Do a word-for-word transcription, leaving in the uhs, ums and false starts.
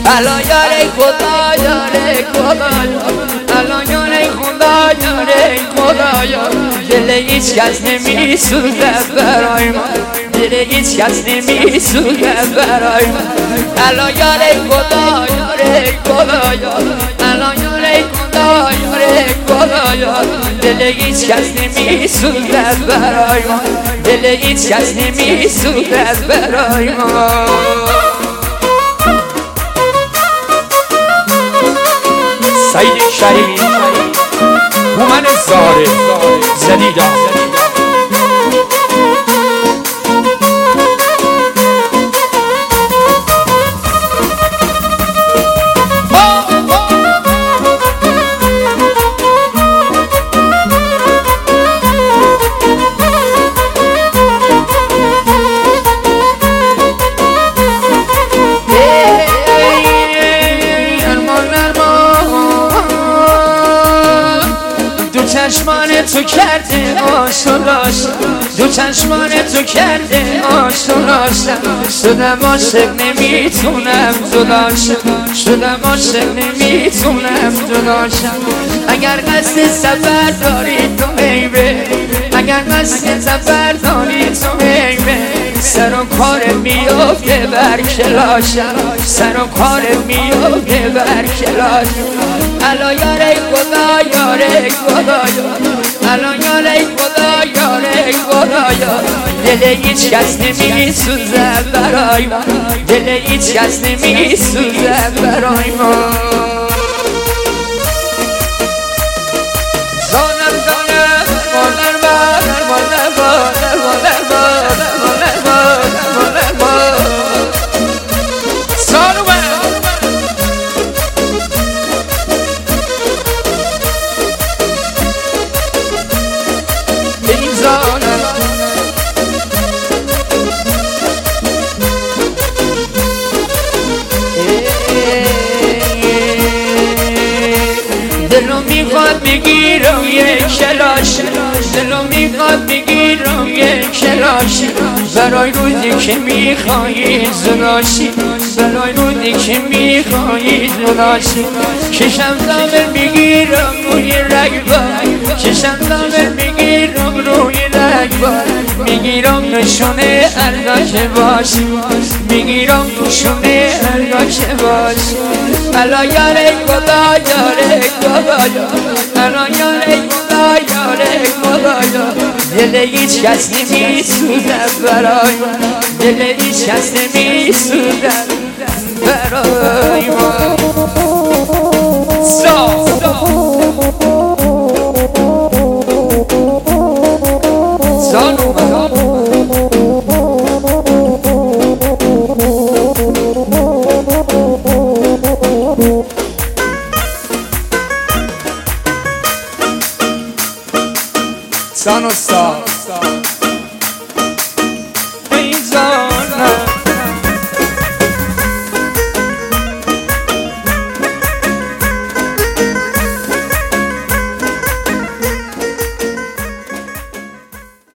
الان یاره خدا یاره خدایا الان یاره خدا یاره خدایا دل هیچ کس نمیسوزه برای ما دل هیچ کس نمیسوزه برای ما الان یاره خدا یاره خدایا الان یاره خدا یاره خدایا دل هیچ کس نمیسوزه برای ما دل هیچ کس نمیسوزه برای ما سعید شریف هومن زاره زدیدا چشمان تو کرده آشناش دو چشمان تو کرده آشناش شدم عاشق نمیتونم جداشم شدم عاشق نمیتونم جداشم اگر قصد سفر داری تو عیبه اگر قصد سفر داری تو عیبه سر و کار میافته بر کلاشم سر و کار میافته بر کلاشم الان یاره خدا یاره خدایا الان یاره خدا یاره خدایا دل هیچ کس نمیسوزه برای ما دل هیچ کس نمیسوزه برای ما زانم زانم مادر مادر مادر مادر مادر مادر مادر مادر مادر دلو میخواد بگیرم یک کلاش دلو میخواد بگیرم یک کلاش برای روزی که میخوایی زناشی برای روزی که میخوایی زناشی چشم دامر میگیرم روی رگبار چشم دامر میگیرم روی رگبار میگیرم نشونه هرگاه که باشی میگیرم نشونه هرگاه که باشی الان یاره خدا یاره خدایا الان یاره خدا یاره خدایا دل هیچ کس نمیسوزه برای ما دل هیچ کس نمیسوزه برای ما سان استاد